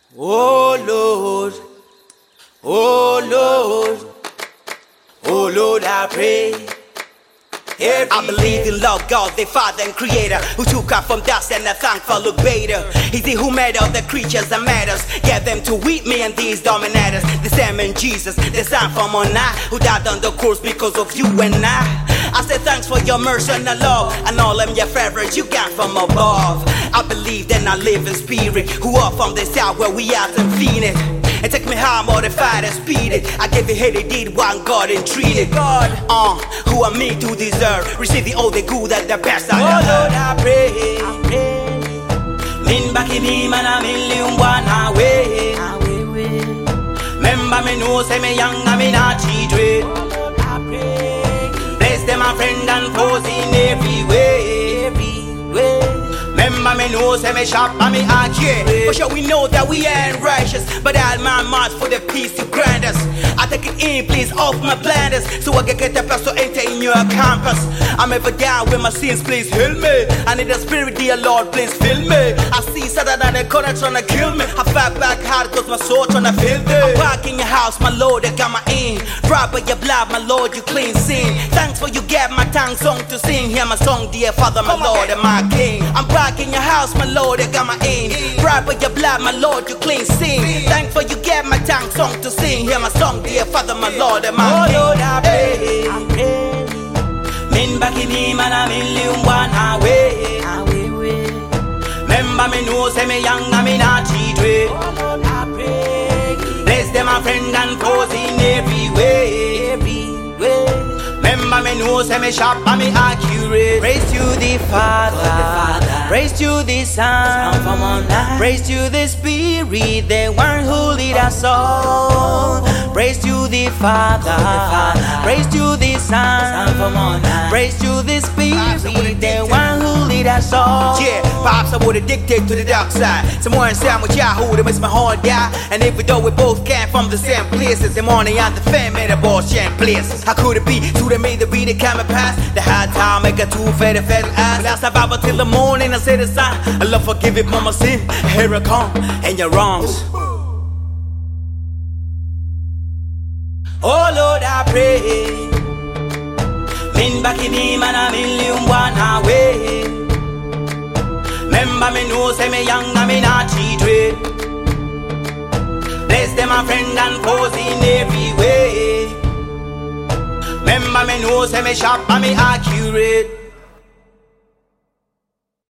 Oh Lord, oh Lord, oh Lord, I pray. I believe in love, God, the Father and Creator, who took us from dust and a thankful look better. He's he who made all the creatures that matters, get them to weep me and these dominators. The same in Jesus, the Son from on high, who died on the cross because of you and I say thanks for your mercy and love, and all of your favors you got from above. I believe that I live in spirit, who are from the south where we are and feed it. And take me high, modified and speed it. I gave you hate, it did one God and treated God. Who are me to deserve? Receive all the good and the best. Oh Lord, I pray. Min baki me man a million one away. Remember me know say me young and me not cheat with. Bless them my friend and foes in every way. Remember me know say me sharp and me accurate. For sure we know that we ain't righteous, but I'll my march for the peace to grant us. I take it in, please, off my blinders, so I can get the best to enter in your campus. I'm ever down with my sins, please heal me. I need a spirit, dear Lord, please fill me. I see Satan and the corner tryna kill me. I fight back hard cause my soul tryna feel me. I'm back in your house, my Lord, I got my in. Right by your blood, my Lord, you clean sin. Thanks for you gave my tongue song to sing. Hear my song, dear Father, my Lord, and my King. I'm back in your house, my Lord, I got my in. Right by your blood, my Lord, you clean sin. Thanks for you gave my tongue song to sing. Hear my song, dear Father, my Lord, and my King. Oh Lord, I pray. Min back in him and a million one away. Remember me know say me young and me not cheat with. Bless them my friend and foes in every way. Remember me know say me sharp and me accurate. Praise to the Father, praise to the Son, praise to the Spirit, the one who lead us all. Praise to the Father, praise to the Son, praise to the Spirit, the one who lead us all. Yeah, pops I would addicted to the dark side. Some more inside with Yahoo that makes my heart die. And even though we both came from the same places, the morning and the fame made a ball same places. How could it be? Two that made the beat that coming past. The hard time make a two fed ass. Last survival till the morning I say the sign. I love forgive it, mama sin. Here I come and your wrongs. Oh Lord, I pray. Min back in him and a million one away. Remember me know say me young and me not cheat with. Bless them my friend and foes in every way. Remember me know say me sharp and me accurate.